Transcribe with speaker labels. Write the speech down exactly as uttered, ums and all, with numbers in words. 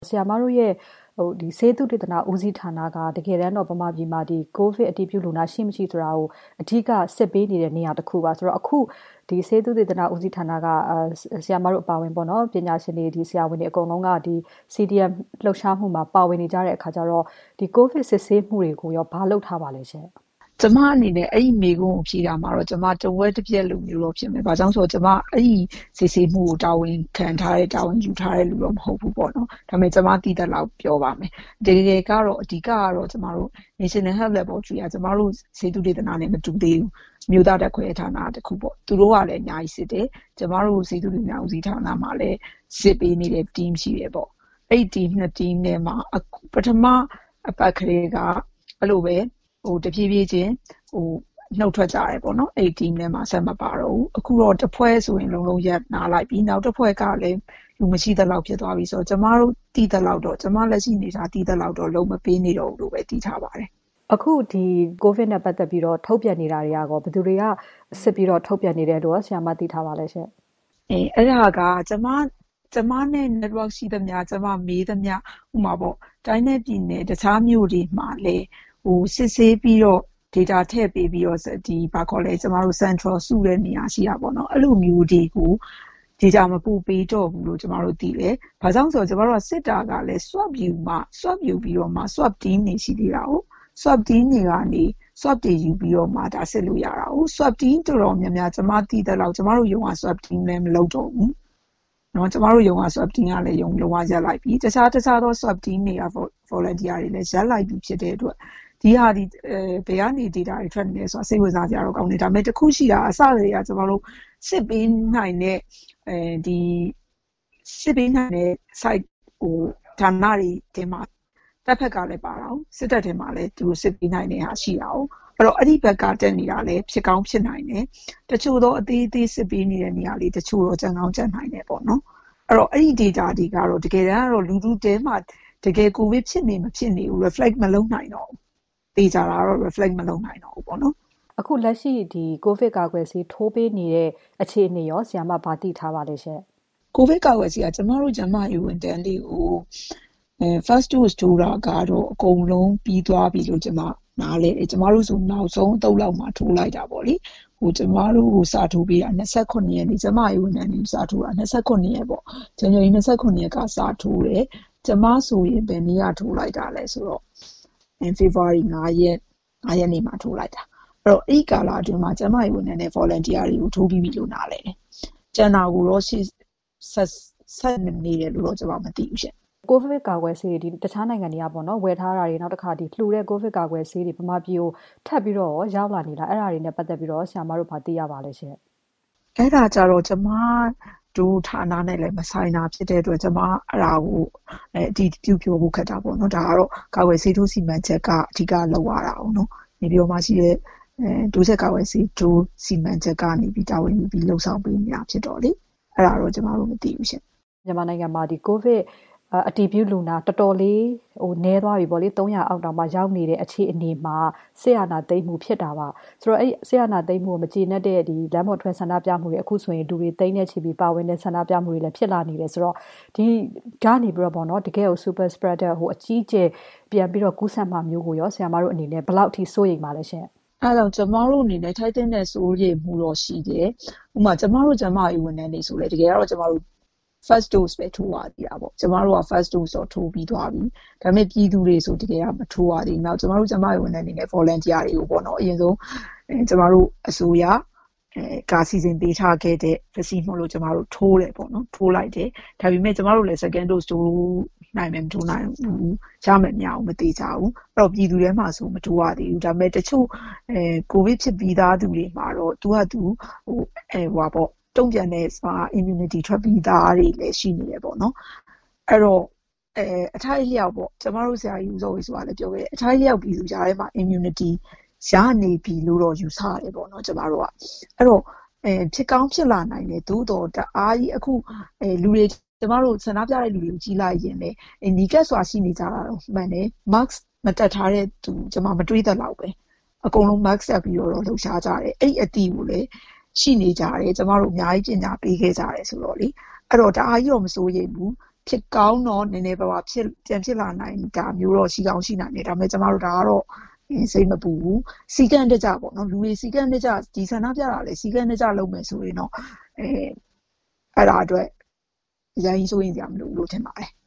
Speaker 1: ဆရာမတို့ရဲ့ဟိုဒီဆေးသုတေသနဦးစီးဌာနကတကယ်တမ်းတော့ဗမာပြည်မှာဒီကိုဗစ်အတည်ပြုလူနာရှိမရှိဆိုတာကိုအဓိကစစ်ပေးနေတဲ့နေရာတစ်ခုပါဆိုတော့အခုဒီဆေးသုတေသနဦးစီးဌာနကဆရာမတို့အပါဝင်ပေါ့နော်ပညာရှင်တွေဒီဆရာဝန်တွေအကုန်လုံးကဒီ C D M လှုပ်ရှားမှုမှာပါဝင်နေကြတဲ့အခါကျတော့ဒီကိုဗစ်စစ်ဆေးမှုတွေကိုရောဘာလုပ်ထားပါလဲရှင်
Speaker 2: ကျမအနေနဲ့အဲ့ဒီမိကုံးကိုဖြေတာမှာတော့ကျမတဝဲတစ်ပြက်လူမျိုးတော့ဖြစ်မယ်။ဘာကြောင့်ဆိုတော့ကျမအဲ့ဒီစစ်ဆေးမှုကိုတာဝန်ခံထားတဲ့တာဝန်ယူထားတဲ့လူတော့မဟုတ်ဘူးပေါ့နော်။ဒါပေမဲ့ကျမတည်တဲ့လောက်ပြောပါမယ်။တကယ်ကတော့အဓိကကတော့ကျမတို့ National Health Laboratory ကကျမတို့ဆေးသုတေသနနဲ့မတူသေးဘူး။မြို့သားတက်ခွဲဌာနတစ်ခုပေါ့။သူတို့ကလည်းအများကြီးစစ်တယ်။ကျမတို့ဆေးသုတေသနဦးစီးဌာနမှာလည်းစစ်ပေးနေတဲ့ team ရှိတယ်ပေါ့။အဲ့ဒီ team နှစ် team နဲ့မှာပထမအပတ်ကလေးကအဲ့လိုပဲဟိုတဖြည်းဖြည်းချင်းဟိုနှုတ်ထွက်ကြတယ်ပေါ့နော်အဲ့ဒီ team ထဲမှာဆက်မပါတော့ဘူးအခုတော့တစ်ဖွဲ့ဆိုရင်လုံးလုံးရက်နားလိုက်ပြီးနောက်တစ်ဖွဲ့ကလည်းလူမရှိတဲ့လောက်ဖြစ်သွားပြီဆိုတော့ကျမတို့တည်တဲ့လောက်တော့ကျမလက်ရှိနေတာတည်တဲ့လောက်တော့လုံးမပေးနေတော့ဘူးလို့ပဲတည်ထားပါတယ်
Speaker 1: အခုဒီကိုဗစ်နဲ့ပတ်သက်ပြီးတော့ထုတ်ပြန်နေတာတွေကရောဘယ်သူတွေကစစ်ပြီးတော့ထုတ်ပြန်နေတယ်လို့ဆရာမသိထားပါလဲရှင်
Speaker 2: အေးအဲ့ဒါကကျမကျမနဲ့ network ရှိသမျှကျမမေးသမျှဥမာပေါ့တိုင်းနဲ့ပြည်နယ်တခြားမြို့တွေမှာလည်းဟိုစစ်ဆေးပြီးတော့ data ထည့်ပေးပြီးတော့ဒီဘာခေါ်လဲကျမတို့ central စုတဲ့နေရာရှိတာပေါ့နော်အဲ့လိုမျိုးတွေကို data မပို့ပေးတော့ဘူးလို့ကျမတို့သိတယ်။ဘာကြောင့်ဆိုတော့ကျမတို့ကစစ်တာကလည်း swab view မှာ swab view ပြီးတော့မှ swab team နေရှိသေးတာဟုတ် swab team တွေကနေ swab တွေယူပြီးတော့မှဒါစစ်လို့ရတာဟုတ် swab team တော်တော်များများကျမသိတဲ့လောက်ကျမတို့ရုံက swab team လည်းမလုပ်တော့ဘူး။နော်ကျမတို့ရုံက swab team ကလည်းရုံလုံးဝရက်လိုက်ပြီတခြားတခြားသော swab team တွေက volunteer တွေလည်းရက်လိုက်ပြီဖြစ်တဲ့အတွက်ဒီဟာဒီဘယ်ကနေ data တွေထွက်နေလဲဆိုတာစိတ်ဝင်စားကြတော့ကောင်းတယ်ဒါပေမဲ့တခုရှိတာအစတွေကကျမတို့စစ်ပေးနိုင်တဲ့အဲဒီစစ်ပေးနိုင်တဲ့ site ဟိုဌာနတွေတင်မှာတပ်ဖက်ကလည်းပါတော့စစ်တပ်တင်မှာလည်းသူတို့စစ်ပေးနိုင်တဲ့ဟာရှိတာ哦အဲ့တော့အဲ့ဒီဘက်ကတက်နေတာလည်းဖြစ်ကောင်းဖြစ်နိုင်တယ်တချို့တော့အသေးသေးစစ်ပေးနေတဲ့နေရာလေးတချို့တော့ကြံကောင်းကြံနိုင်တယ်ပေါ့နော်အဲ့တော့အဲ့ဒီ data တွေကတော့တကယ်တမ်းကတော့လူလူတဲမှာတကယ်ကိုဗစ်ဖြစ်နေမဖြစ်နေဘူး reflect မလုပ်နိုင်တော့တေးကြတာတော့ reflect မလုပ်နိုင်တော့ဘူးပေါ့နော်
Speaker 1: အခုလက်ရှိဒီကိုဗစ်ကာကွယ်ဆေးထိုးပေးနေတဲ့အခြေအနေရောဆရာမဘာသိထားပါလဲရှင်
Speaker 2: ကိုဗစ်ကာကွယ်ဆေးကကျမတို့ကျမယူဝန်တန်းလေးကိုအဲ first dose ထိုးတာကတော့အကုန်လုံးပြီးသွားပြီလို့ကျမနားလဲကျမတို့ဆိုနောက်ဆုံးအသုတ်လောက်မှထိုးလိုက်တာပေါ့လေဟိုကျမတို့ကိုစာထိုးပေးတာ29ရက်နေ့ကျမယူဝန်တန်းလေးစာထိုးတာ29ရက်ပေါ့ January 29ရက်ကစာထိုးတယ်ကျမဆိုရင်ဘယ်နေ့ကထိုးလိုက်တာလဲဆိုတော့February fiveရက်fiveရက်နေ့မှာထိုးလိုက်တာအဲ့တော့အဲ့ကာလအတွင်းမှာကျမရေဝန်နဲ့ volunteer တွေကိုထိုးပြီးပြီလို့နားလဲတယ်ကျန်တာကိုတော့ဆက်ဆက်နေတယ်လို့တော့ကျမမသိဘူးရှင်
Speaker 1: ကိုဗစ်ကာကွယ်ဆေးဒီတခြားနိုင်ငံတွေကပေါ့နော်ဝယ်ထားတာတွေနောက်တစ်ခါဒီလှူတဲ့ကိုဗစ်ကာကွယ်ဆေးတွေဗမာပြည်ကိုထပ်ပြီးတော့ရောက်လာနေတာအဲ့ဒါတွေနဲ့ပတ်သက်ပြီးတော့ဆရာမတို့ဗာသိရပါလဲရှင်
Speaker 2: အဲ့ဒါကြတော့ကျမတို့ဌာနနဲ့လည်းမဆိုင်တာဖြစ်တဲ့အတွက်ကျမအဲ့ဒါကိုအဲအတီးပြုပြောဖို့ခက်တာပေါ့နော်ဒါကတော့ကာကွယ်ဆေးထိုးစီမံချက်ကအဓိကလောက်ရတာအောင်နော်နေပြီးတော့မှရှိတဲ့အဲဒိုးဆက်ကာကွယ်ဆေးထိုးစီမံချက်ကနေပြီးတာဝန်ယူပြီးလှုပ်ဆောင်ပေးနေတာဖြစ်တော့လေအဲ့ဒါတော့ကျမတို့မသိဘူးရှင်
Speaker 1: မြန်မာနိုင်ငံမှာဒီကိုဗစ်အတီးပြုလူနာတော်တော်လေးဟိုနည်းသွားပြီပေါ့လေthree hundredအောက်တောင်မှရောက်နေတဲ့အခြေအနေမှာဆရာနာသိမ့်မှုဖြစ်တာပါဆိုတော့အဲ့ဆရာနာသိမ့်မှုကိုမကျေနပ်တဲ့ဒီလမ်းပေါ်ထွက်ဆန္ဒပြမှုတွေအခုဆိုရင်လူတွေသိမ့်နေချီပြီးပါဝင်တဲ့ဆန္ဒပြမှုတွေလည်းဖြစ်လာနေတယ်ဆိုတော့ဒီကနေပြီးတော့ပေါ့နော်တကယ်ကို super spreader ဟိုအကြီးကျယ်ပြန်ပြီးတော့ကူးစက်မှာမျိုးကိုရောဆရာမတို့အနေနဲ့ဘယ်လောက်အထိစိုးရိမ်ပါလဲရှင်
Speaker 2: အဲ့တော့ကျမတို့အနေနဲ့ထိုက်တဲ့စိုးရိမ်မှုတော့ရှိတယ်ဥပမာကျမတို့ကျမရေးဝန်ထမ်းတွေဆိုလေတကယ်ကတော့ကျမတို့first dose ပဲထိုးရသေးတာပေါ့ကျမတို့က first dose တော့ထိုးပြီးသွားပြီဒါပေမဲ့ပြည်သူတွေဆိုတကယ်ကမထိုးရသေးဘူးနောက်ကျမတို့ကျမရေးဝန်ထမ်းတွေနဲ့ volunteer တွေကိုပေါ့နော်အရင်ဆုံးအဲကျမတို့အစိုးရအဲကာစီစဉ်ပေးထားခဲ့တဲ့ vaccine မို့လို့ကျမတို့ထိုးတယ်ပေါ့နော်ထိုးလိုက်တယ်ဒါပေမဲ့ကျမတို့လည်း second dose ထိုးနိုင်မယ်မထိုးနိုင်ဘူးရမယ်မရအောင်မသိကြဘူးအဲ့တော့ပြည်သူတွေမှာဆိုမထိုးရသေးဘူးဒါပေမဲ့တချို့အဲကိုဗစ်ဖြစ်ပြီးသားသူတွေမှာတော့သူကသူဟိုအဲဟွာပေါ့တုံ့ပြန်တဲ့ immunity ထွက်ပြီးသားတွေလည်းရှိနေတယ်ပေါ့နော်အဲ့တော့အဲအထိုက်လျောက်ပေါ့ကျမတို့ဆရာကြီးဦးစောဝေဆိုတာလည်းပြောခဲ့တယ်အထိုက်လျောက်ပြီးသူကြားထဲမှာ immunity ရနေပြီလို့တော့ယူဆရတယ်ပေါ့နော်ကျမတို့ကအဲ့တော့အဲဖြစ်ကောင်းဖြစ်လာနိုင်တယ်သို့တော့တအားကြီးအခုအဲလူတွေကျမတို့ဆန္ဒပြတဲ့လူတွေကိုကြီးလိုက်ရင်လည်းနီကက်စွာရှိနေကြတာတော့မှန်တယ် mask မတက်ထားတဲ့သူကျမမတွေးတတ်တော့ပဲအကုန်လုံး mask တက်ပြီးတော့လှုပ်ရှားကြတယ်အဲ့အတီးကိုလည်းရှိနေကြတယ်ကျမတို့အများကြီးပညာပေးခဲ့ကြတယ်ဆိုတော့လေအဲ့တော့တအားကြီးတော့မစိုးရိမ်ဘူးဖြစ်ကောင်းတော့နည်းနည်းပါးပါးဖြစ်ပြန်ဖြစ်လာနိုင်တာမျိုးတော့ရှိကောင်းရှိနိုင်တယ်ဒါပေမဲ့ကျမတို့ဒါကတော့စိတ်မပူဘူးစီကံတကြပေါ့နော်လူတွေစီကံတကြဒီဆန္ဒပြတာလေစီကံတကြလုပ်မယ်ဆိုရင်တော့အဲအဲ့ဒါအတွက်အရင်ဆိုရင်ကြမလို့လို့ထင်ပါတယ်